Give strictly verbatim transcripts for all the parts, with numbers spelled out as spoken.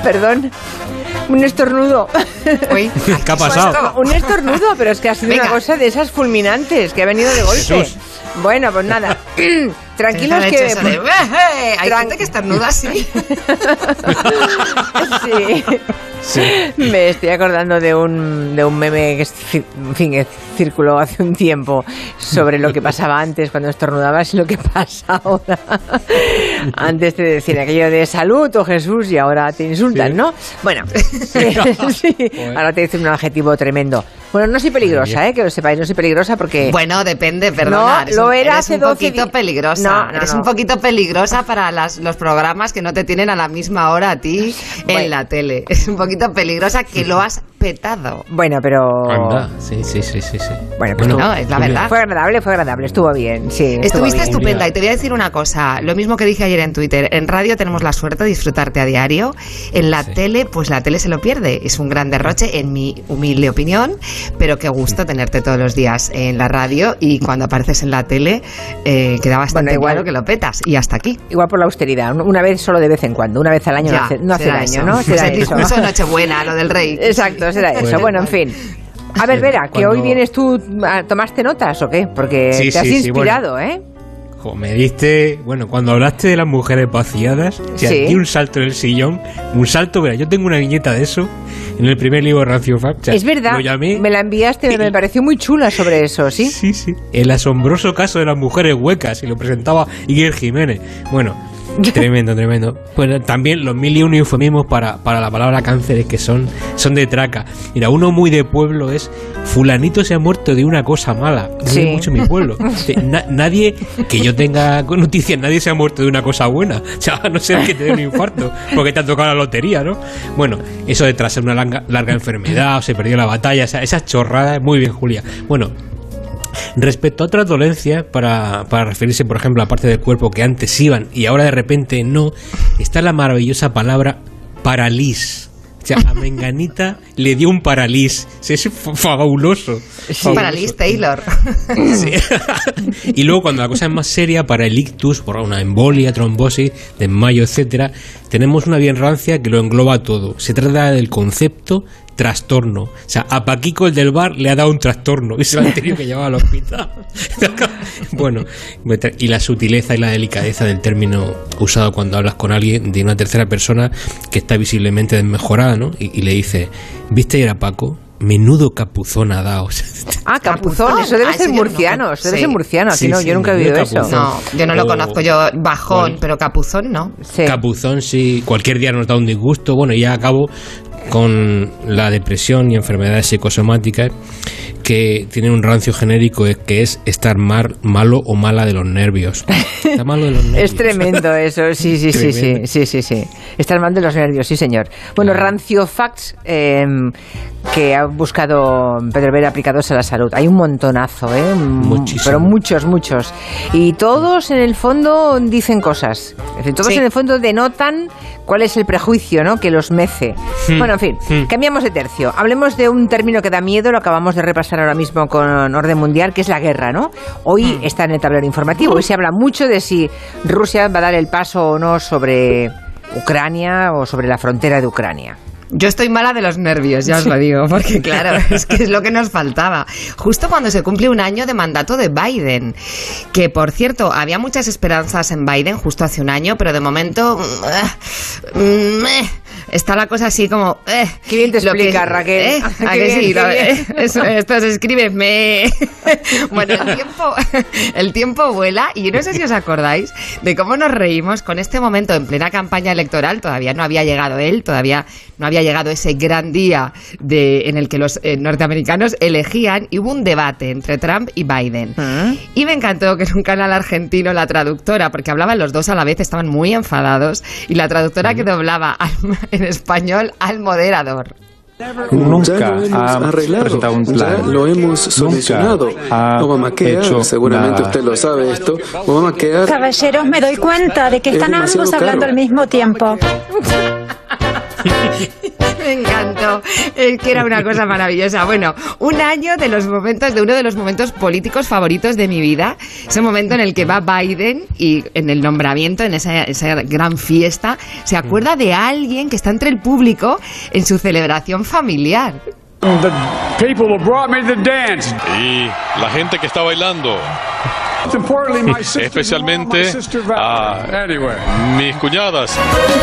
Perdón. Un estornudo. Uy, ¿qué ha pasado? Un estornudo, pero es que ha sido Venga. una cosa de esas fulminantes que ha venido de golpe. Jesús. Bueno, pues nada. Tranquilos que... Eso de, hay Tran... gente que estornuda así. Sí. Sí. Me estoy acordando de un, de un meme que, en fin, que circuló hace un tiempo sobre lo que pasaba antes cuando estornudabas y lo que pasa ahora. Antes te decían aquello de salud o Jesús y ahora te insultan, sí. ¿no? Bueno, sí. Ahora te dicen un adjetivo tremendo. Bueno, no soy peligrosa, ¿eh? Que lo sepáis, no soy pelegrosa porque... Bueno, depende, perdona. No, eres lo un, era eres hace un doce poquito peligrosa. No, no, eres no. un poquito peligrosa para las, los programas que no te tienen a la misma hora a ti bueno. en la tele. Es un poquito peligrosa que lo has petado. Bueno, pero... Anda. Sí, sí, sí, sí, sí. Bueno, pues bueno, no, es la verdad. Fue agradable, fue agradable, estuvo bien, sí. Estuvo Estuviste bien. estupenda y te voy a decir una cosa, lo mismo que dije ayer en Twitter, en radio tenemos la suerte de disfrutarte a diario, en la sí. tele, pues la tele se lo pierde, es un gran derroche, en mi humilde opinión, pero qué gusto tenerte todos los días en la radio y cuando apareces en la tele eh, queda bastante bueno, igual, claro que lo petas y hasta aquí. Igual por la austeridad, una vez solo de vez en cuando, una vez al año ya, no hace, no hace daño, eso. ¿no? Será el eso. discurso de Nochebuena, lo del rey. Exacto, será eso, bueno, bueno en fin. A ver, Vera, que cuando... hoy vienes tú, ¿tomaste notas o qué? Porque sí, te has sí, inspirado, sí, bueno. ¿eh? Jo, me diste, bueno, cuando hablaste de las mujeres vaciadas, o sea, sí. di un salto en el sillón, un salto, mira, yo tengo una viñeta de eso en el primer libro de Rancio Fact. O sea, es verdad, lo llamé, me la enviaste, me pareció muy chula sobre eso, ¿sí? Sí, sí, el asombroso caso de las mujeres huecas, y lo presentaba Iker Jiménez. Bueno... Tremendo, tremendo. Pues también los mil y uno eufemismos para, para la palabra cánceres que son, son de traca. Mira, uno muy de pueblo es fulanito se ha muerto de una cosa mala. Sí. Mucho en mi pueblo. Na, nadie, que yo tenga noticias, nadie se ha muerto de una cosa buena. O sea, a no ser que te dé un infarto porque te ha tocado la lotería, ¿no? Bueno, eso de tras una larga, larga enfermedad o se perdió la batalla, o sea, esas chorradas, muy bien, Julia. Bueno, respecto a otras dolencias, para, para referirse, por ejemplo, a parte del cuerpo que antes iban y ahora de repente no, está la maravillosa palabra paralís. O sea, a Menganita le dio un paralís. Es fabuloso. Sí. Paralís Taylor. Sí. Y luego, cuando la cosa es más seria, para el ictus, por una embolia, trombosis, desmayo, etcétera, tenemos una bien rancia que lo engloba todo. Se trata del concepto trastorno. O sea, a Paquico, el del bar, le ha dado un trastorno y se lo han tenido que llevar al hospital. Bueno, y la sutileza y la delicadeza del término usado cuando hablas con alguien de una tercera persona que está visiblemente desmejorada, ¿no? Y, y le dice, ¿viste ayer a Paco? Menudo capuzón ha dado. Ah, capuzón, eso debe ah, ser murciano, no, eso debe sí. ser murciano, sí, no, sí, yo nunca he oído eso. No, yo no lo conozco, yo bajón, bueno, pero capuzón no. Sí. Capuzón sí, cualquier día nos da un disgusto, bueno, y ya acabo con la depresión y enfermedades psicosomáticas que tienen un rancio genérico que es estar mal, malo o mala de los nervios. Está malo de los nervios. Es tremendo eso, sí, sí, sí, sí, sí, sí, sí. Estar mal de los nervios, sí, señor. Bueno, claro. Rancio Facts eh, que ha buscado Pedro Vera aplicados a la salud. Hay un montonazo, ¿eh? Muchísimo. Pero muchos, muchos. Y todos en el fondo dicen cosas. Es decir, todos sí. en el fondo denotan cuál es el prejuicio, ¿no? Que los mece. Hmm. Bueno, en fin, hmm. cambiamos de tercio. Hablemos de un término que da miedo, lo acabamos de repasar ahora mismo con Orden Mundial, que es la guerra, ¿no? Hoy hmm. está en el tablero informativo. Hoy se habla mucho de si Rusia va a dar el paso o no sobre Ucrania o sobre la frontera de Ucrania. Yo estoy mala de los nervios, ya os lo digo, porque claro, es que es lo que nos faltaba. Justo cuando se cumple un año de mandato de Biden, que por cierto, había muchas esperanzas en Biden justo hace un año, pero de momento uh, uh, está la cosa así como... Uh, Qué bien te explica, que, Raquel. ¿Eh? ¿A que bien, sí? Lo, eh, eso, esto se escribe me... Bueno, el tiempo, el tiempo vuela y no sé si os acordáis de cómo nos reímos con este momento en plena campaña electoral. Todavía no había llegado él, todavía no había llegado ese gran día de, en el que los eh, norteamericanos elegían y hubo un debate entre Trump y Biden. ¿Ah? Y me encantó que en un canal argentino la traductora, porque hablaban los dos a la vez, estaban muy enfadados, y la traductora ¿Ah? que doblaba al, en español al moderador. Nunca ha presentado un plan. Ya lo hemos solucionado. Obamacare, seguramente una... usted lo sabe esto. Obamacare. Caballeros, me doy cuenta de que están ambos hablando caro. al mismo tiempo. Me encanta. esto, es que era una cosa maravillosa. Bueno, un año de los momentos, de uno de los momentos políticos favoritos de mi vida, ese momento en el que va Biden y en el nombramiento, en esa, esa gran fiesta, se acuerda de alguien que está entre el público en su celebración familiar. The people who brought me the dance. Y la gente que está bailando. Especialmente a mis cuñadas.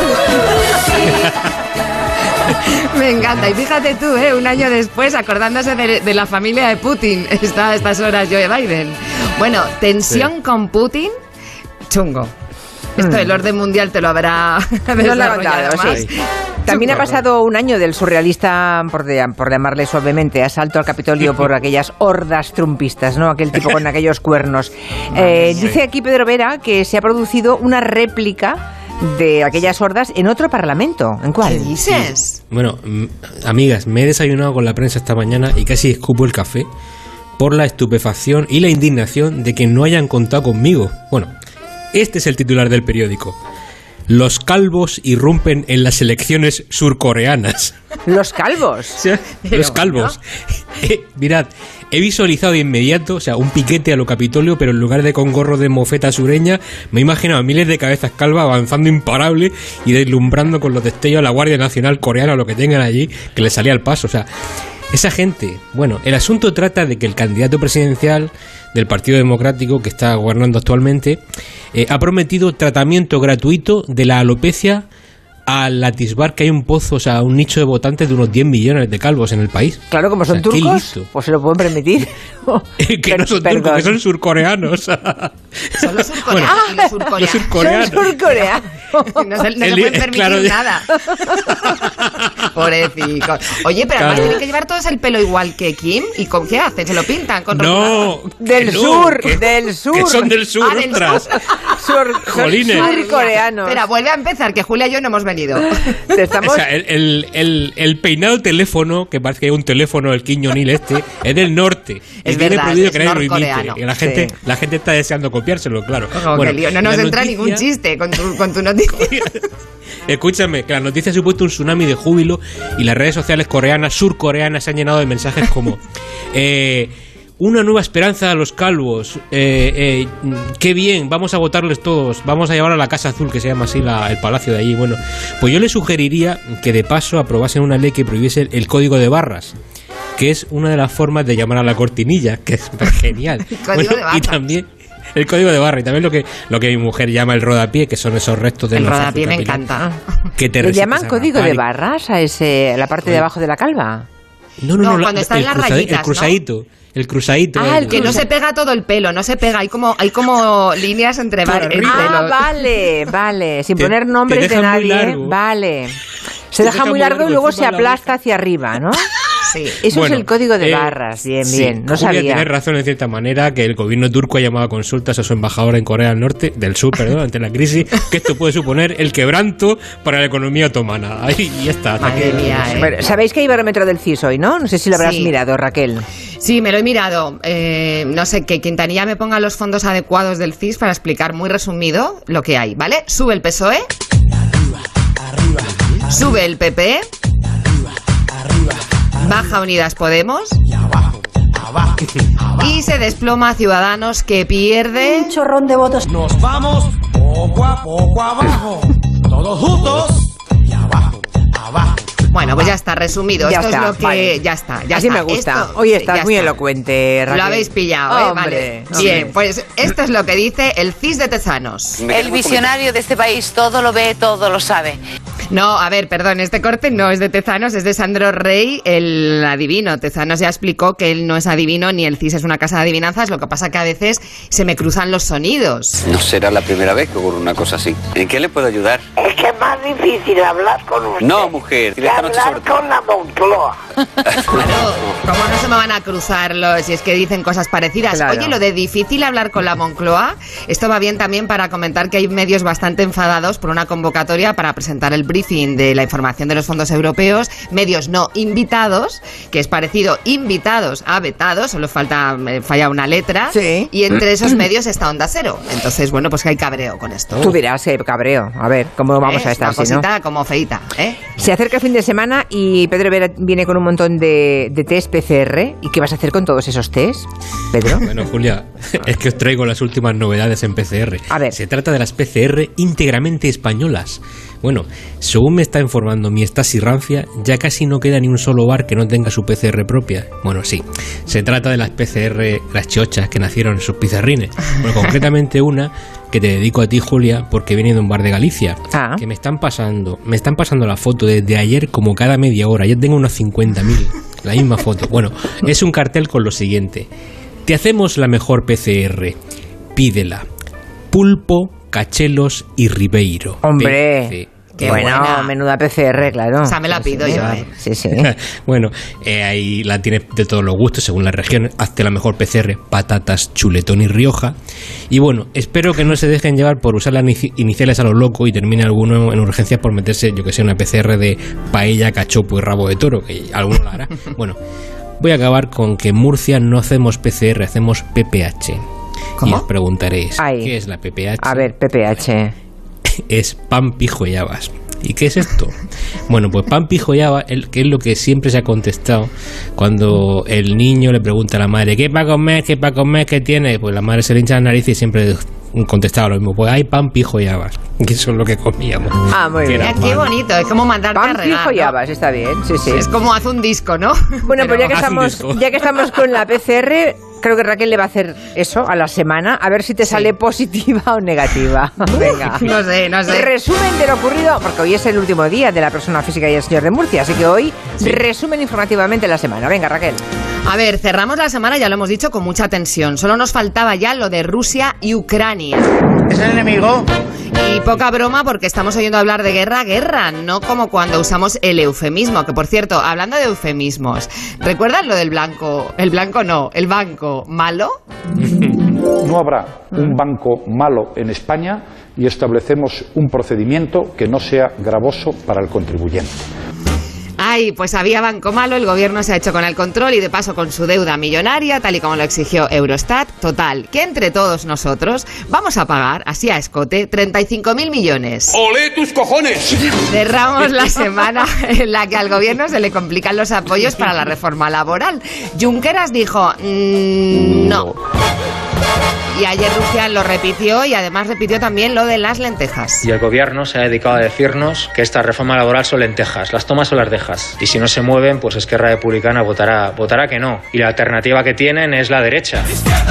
Me encanta. Y fíjate tú, ¿eh? Un año después, acordándose de, de la familia de Putin, está a estas horas Joe Biden. Bueno, tensión sí. con Putin, chungo. Esto del orden mundial te lo habrá desarrollado más. Sí. También ha pasado un año del surrealista, por, de, por llamarle suavemente, asalto al Capitolio por aquellas hordas trumpistas, ¿no? Aquel tipo con aquellos cuernos. Eh, dice aquí Pedro Vera que se ha producido una réplica de aquellas hordas en otro parlamento. ¿En cuál? ¿Qué dices? Bueno, m- amigas, me he desayunado con la prensa esta mañana y casi escupo el café por la estupefacción y la indignación de que no hayan contado conmigo. Bueno, este es el titular del periódico. Los calvos irrumpen en las elecciones surcoreanas. ¿Los calvos? O sea, los calvos. Bueno. Eh, mirad, he visualizado de inmediato, o sea, un piquete a lo Capitolio, pero en lugar de con gorro de mofeta sureña, me he imaginado a miles de cabezas calvas avanzando imparable y deslumbrando con los destellos a la Guardia Nacional coreana o lo que tengan allí, que les salía al paso. O sea, esa gente... Bueno, el asunto trata de que el candidato presidencial del Partido Democrático, que está gobernando actualmente, eh, ha prometido tratamiento gratuito de la alopecia al atisbar que hay un pozo, o sea, un nicho de votantes de unos diez millones de calvos en el país. Claro, como son o sea, turcos, pues se lo pueden permitir. que per- no son perdón. turcos, que son surcoreanos. Son los surcoreanos. Bueno, y los surcoreanos. Los surcoreanos. Son surcoreanos. No se, no el, se pueden permitir claro, nada. Pobrecicos. Oye, pero además claro. tienen que llevar todos el pelo igual que Kim. ¿Y con qué hacen? ¿Se lo pintan? Con no. Del no, sur, que, del sur. Que son del sur, ah, del ostras. Sur. Jolines. Surcoreanos. Espera, vuelve a empezar, que Julia y yo no hemos venido. Estamos... O sea, el, el, el, el peinado teléfono, que parece que hay un teléfono, el Kim Jong-il este, es del norte. Es y verdad, tiene prohibido es que nadie lo imite. Y la gente, sí. la gente está deseando copiárselo, claro. Oh, bueno, lío. No nos entra noticia... ningún chiste con tu, con tu noticia. Escúchame, que la noticia ha supuesto un tsunami de júbilo y las redes sociales coreanas, surcoreanas, se han llenado de mensajes como... Eh, una nueva esperanza a los calvos. Eh, eh, qué bien, vamos a votarles todos. Vamos a llevar a la Casa Azul, que se llama así la, el palacio de allí. Bueno, pues yo les sugeriría que de paso aprobasen una ley que prohibiese el, el código de barras, que es una de las formas de llamar a la cortinilla, que es genial. Bueno, y también el código de barra y también lo que lo que mi mujer llama el rodapié, que son esos restos del el rodapié me encanta. Que te ¿Le llaman código de barras a ese a la parte de abajo de la calva? No, no, no, no cuando la, están el las cruzadi- rayitas, el cruzadito. ¿No? El cruzadito. Ah, el que no se pega todo el pelo, no se pega, hay como hay como líneas entre varios. Ah, vale, vale, sin te, poner nombres de nadie, vale. Se te deja, deja muy largo, largo y luego se aplasta hacia arriba, ¿no? Sí. Eso bueno, es el código de barras, eh, bien, sí. bien, no Julia, sabía. Tienes razón en cierta manera que el gobierno turco ha llamado a consultas a su embajador en Corea del Norte, del Sur, perdón, ante la crisis, que esto puede suponer el quebranto para la economía otomana. Ahí ya está. Madre mía, eh. Bueno, sabéis que hay barómetro del C I S hoy, ¿no? No sé si lo habrás sí. mirado, Raquel. Sí, me lo he mirado. Eh, no sé, que Quintanilla me ponga los fondos adecuados del C I S para explicar muy resumido lo que hay, ¿vale? Sube el P S O E, arriba, arriba, sube el P P, arriba, arriba, baja Unidas Podemos y abajo, abajo, abajo. Y se desploma Ciudadanos, que pierde un chorrón de votos. Nos vamos poco a poco abajo, todos juntos y abajo, abajo. Bueno, pues ya está, resumido. Ya Esto está, es lo que... Vale. Ya está, ya Así está. me gusta. Esto, Hoy estás muy está. elocuente, Raquel. Lo habéis pillado, ¿eh? Hombre, vale. hombre. Bien, pues esto es lo que dice el C I S de Tezanos. El visionario de este país todo lo ve, todo lo sabe. No, a ver, perdón, este corte no es de Tezanos, es de Sandro Rey, el adivino. Tezanos ya explicó que él no es adivino ni el C I S es una casa de adivinanzas, lo que pasa que a veces se me cruzan los sonidos. No será la primera vez que ocurre una cosa así. ¿En qué le puedo ayudar? Es que es más difícil hablar con usted. No, mujer. Que hablar sobre... con la Moncloa. Claro, ¿cómo no se me van a cruzar los si es que dicen cosas parecidas? Claro. Oye, lo de difícil hablar con la Moncloa, esto va bien también para comentar que hay medios bastante enfadados por una convocatoria para presentar el brief briefing de la información de los fondos europeos, medios no invitados, que es parecido invitados a vetados, solo falta eh, falla una letra, sí. Y entre esos medios está Onda Cero. Entonces, bueno, pues que hay cabreo con esto. Tú dirás que hay cabreo. A ver, ¿cómo vamos ¿Eh? a estar? Una cosita si no? como feita, ¿eh? Se acerca el fin de semana y Pedro Vera viene con un montón de, de test P C R. ¿Y qué vas a hacer con todos esos test, Pedro? Bueno, Julia, es que os traigo las últimas novedades en P C R. A ver. Se trata de las P C R íntegramente españolas. Bueno, según me está informando mi Stasi Rancia, ya casi no queda ni un solo bar que no tenga su P C R propia. Bueno, sí, se trata de las P C R, las chochas que nacieron en sus pizarrines. Bueno, concretamente una que te dedico a ti, Julia, porque viene de un bar de Galicia. Ah. Que me están pasando, me están pasando la foto desde ayer como cada media hora. Ya tengo unos cincuenta mil, la misma foto. Bueno, es un cartel con lo siguiente: te hacemos la mejor P C R, pídela. Pulpo, Cachelos y Ribeiro. Hombre, P C. qué bueno, buena. menuda P C R, claro. O sea, me la pido sí, yo, sí, ¿eh? Sí, sí. Bueno, eh, ahí la tienes de todos los gustos, según la región. Hazte la mejor P C R, patatas, chuletón y Rioja. Y bueno, espero que no se dejen llevar por usar las inici- iniciales a lo loco y termine alguno en urgencias por meterse, yo que sé, una P C R de paella, cachopo y rabo de toro, que alguno la hará. Bueno, voy a acabar con que en Murcia no hacemos P C R, hacemos P P H. ¿Cómo? Y os preguntaréis, Ay. ¿qué es la P P H? A ver, P P H. Es pan, pijo y habas. ¿Y qué es esto? Bueno, pues pan, pijo y habas, el- que es lo que siempre se ha contestado cuando el niño le pregunta a la madre ¿qué para comer? ¿Qué para comer? ¿Qué tiene? Pues la madre se le hincha la nariz y siempre contestaba lo mismo. Pues hay pan, pijo y habas. Que eso es lo que comíamos. Ah, muy Que bien. era Mira, qué pan. bonito, es como mandarte a Pan, regar, pijo y ¿no? habas, está bien, sí, sí. Es como hace un disco, ¿no? Bueno, pues ya que, haz un estamos, disco. ya que estamos con la P C R, creo que Raquel le va a hacer eso a la semana, a ver si te sale positiva o negativa. Venga. No sé, no sé. Resumen de lo ocurrido, porque hoy es el último día de la persona física y el señor de Murcia, así que hoy resumen informativamente la semana. Venga, Raquel. A ver, cerramos la semana, ya lo hemos dicho, con mucha tensión. Solo nos faltaba ya lo de Rusia y Ucrania. ¿Es el enemigo? Y poca broma porque estamos oyendo hablar de guerra, guerra, no como cuando usamos el eufemismo, que por cierto, hablando de eufemismos, ¿recuerdan lo del blanco? El blanco no, el banco malo. No habrá un banco malo en España y establecemos un procedimiento que no sea gravoso para el contribuyente. Ay, pues había banco malo, el gobierno se ha hecho con el control y de paso con su deuda millonaria, tal y como lo exigió Eurostat. Total, que entre todos nosotros vamos a pagar, así a escote, treinta y cinco mil millones. ¡Olé tus cojones! Cerramos la semana en la que al gobierno se le complican los apoyos para la reforma laboral. Junqueras dijo, mmm, no. Y ayer Rufián lo repitió y además repitió también lo de las lentejas. Y el gobierno se ha dedicado a decirnos que esta reforma laboral son lentejas, las tomas o las dejas. Y si no se mueven, pues Esquerra Republicana votará, votará que no. Y la alternativa que tienen es la derecha.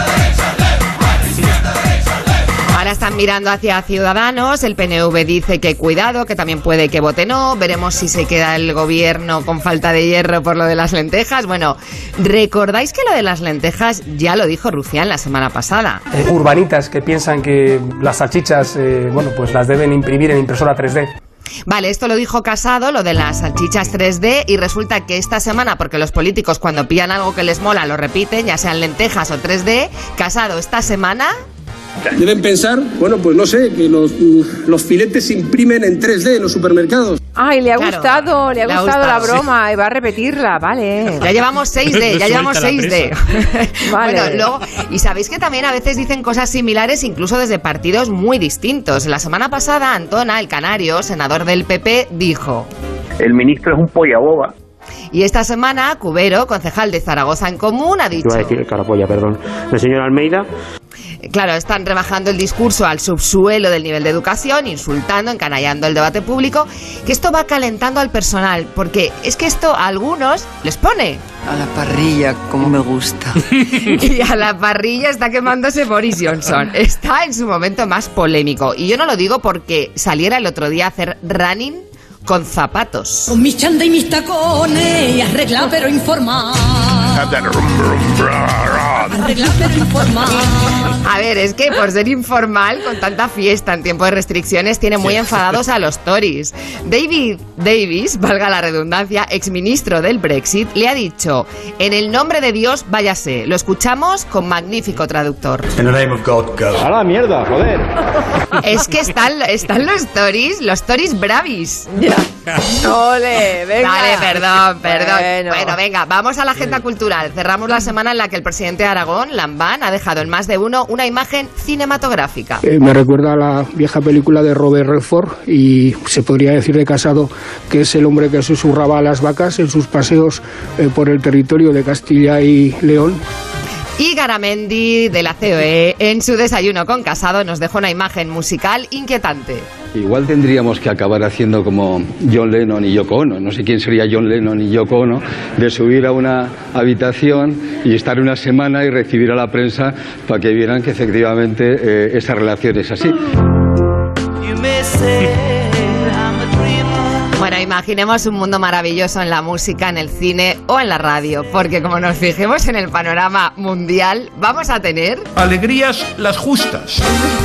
Ahora están mirando hacia Ciudadanos, el P N V dice que cuidado, que también puede que vote no, veremos si se queda el gobierno con falta de hierro por lo de las lentejas. Bueno, ¿recordáis que lo de las lentejas ya lo dijo Rufián la semana pasada? Eh, urbanitas que piensan que las salchichas, eh, bueno, pues las deben imprimir en impresora tres D. Vale, esto lo dijo Casado, lo de las salchichas tres D, y resulta que esta semana, porque los políticos cuando pillan algo que les mola lo repiten, ya sean lentejas o tres D, Casado esta semana... Deben pensar, bueno, pues no sé, que los, los filetes se imprimen en tres D en los supermercados. Ay, le ha Claro, gustado, le ha le ha gustado la gustado, broma y va a repetirla, vale. Ya llevamos seis D, ya llevamos seis D. Vale. Bueno, luego, y sabéis que también a veces dicen cosas similares incluso desde partidos muy distintos. La semana pasada, Antona, el canario, senador del P P, dijo... El ministro es un polla boba. Y esta semana, Cubero, concejal de Zaragoza en Común, ha dicho... Iba a decir carapolla, perdón. El señor Almeida... Claro, están rebajando el discurso al subsuelo del nivel de educación, insultando, encanallando el debate público, que esto va calentando al personal, porque es que esto a algunos les pone. A la parrilla, como me gusta. Y a la parrilla está quemándose Boris Johnson. Está en su momento más polémico. Y yo no lo digo porque saliera el otro día a hacer running con zapatos. Con mis chanda y mis tacones, arregla pero informa. have that rum, rum, bra, ra. A ver, es que por ser informal, con tanta fiesta en tiempo de restricciones, tiene muy enfadados a los Tories. David Davis, valga la redundancia, exministro del Brexit, le ha dicho: en el nombre de Dios, váyase. Lo escuchamos con magnífico traductor. In the name of God, go. ¡A la mierda, joder! Es que están, están los Tories, los Tories bravis. Ya. Ole, venga. Vale, perdón, perdón. Bueno. Bueno, venga, vamos a la agenda cultural. Cerramos la semana en la que el presidente de Aragón, Lambán, ha dejado en más de uno una imagen cinematográfica. Eh, me recuerda a la vieja película de Robert Redford y se podría decir de Casado que es el hombre que susurraba a las vacas en sus paseos eh, por el territorio de Castilla y León. Y Garamendi, de la C O E, en su desayuno con Casado, nos dejó una imagen musical inquietante. Igual tendríamos que acabar haciendo como John Lennon y Yoko Ono. No sé quién sería John Lennon y Yoko Ono, de subir a una habitación y estar una semana y recibir a la prensa para que vieran que efectivamente eh, esa relación es así. Bueno, imaginemos un mundo maravilloso en la música, en el cine o en la radio, porque como nos fijemos en el panorama mundial, vamos a tener... alegrías las justas.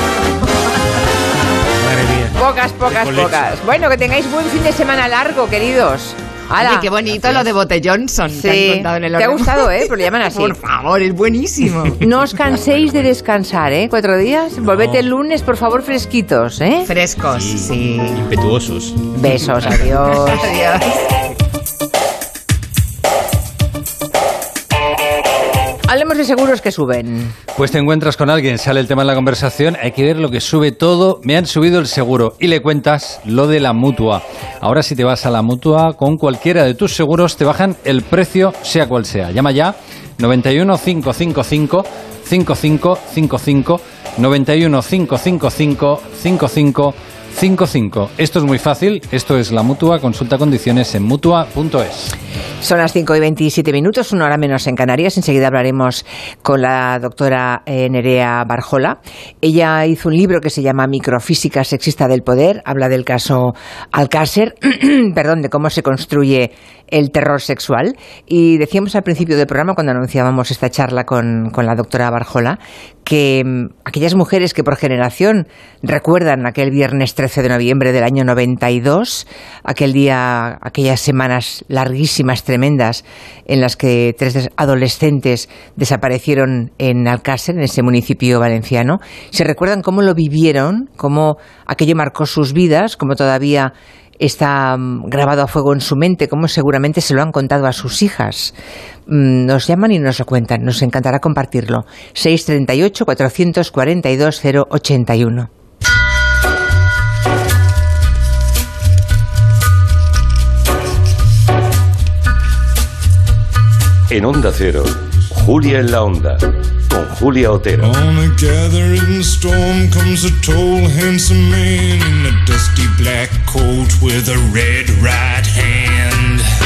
Pocas, pocas, pocas. Bueno, que tengáis buen fin de semana largo, queridos. ¡Hala! Oye, qué bonito. Gracias. Lo de Bote Johnson. Sí. Que han contado en el Te ha gustado, ¿eh? Pero lo llaman así. Por favor, es buenísimo. No os canséis de descansar, ¿eh? Cuatro días. No. Volvete el lunes, por favor, fresquitos, ¿eh? Frescos, sí. sí. Impetuosos. Besos, adiós. Adiós. Hablemos de seguros que suben. Pues te encuentras con alguien, sale el tema en la conversación, hay que ver lo que sube todo. Me han subido el seguro y le cuentas lo de la Mutua. Ahora si te vas a la Mutua con cualquiera de tus seguros te bajan el precio sea cual sea. Llama ya noventa y uno, cinco cinco cinco, cinco cinco cinco cinco, noventa y uno, cinco cinco cinco, cinco cinco cinco cinco. Esto es muy fácil, esto es la Mutua, consulta condiciones en mutua punto es. Son las cinco y veintisiete minutos, una hora menos en Canarias. Enseguida hablaremos con la doctora eh, Nerea Barjola. Ella hizo un libro que se llama Microfísica sexista del poder. Habla del caso Alcácer, perdón, de cómo se construye el terror sexual. Y decíamos al principio del programa, cuando anunciábamos esta charla con, con la doctora Barjola, que um, aquellas mujeres que por generación recuerdan aquel viernes trece de noviembre del año noventa y dos, aquel día, aquellas semanas larguísimas, tremendas, en las que tres adolescentes desaparecieron en Alcácer, en ese municipio valenciano, se recuerdan cómo lo vivieron, cómo aquello marcó sus vidas, cómo todavía está grabado a fuego en su mente, como seguramente se lo han contado a sus hijas. Nos llaman y nos lo cuentan, nos encantará compartirlo. seis treinta y ocho, cuatrocientos cuarenta y dos, cero ochenta y uno. En Onda Cero, Julia en la Onda, con Julia Otero. On a gathering storm comes a tall, handsome man in a dusty black coat with a red right hand.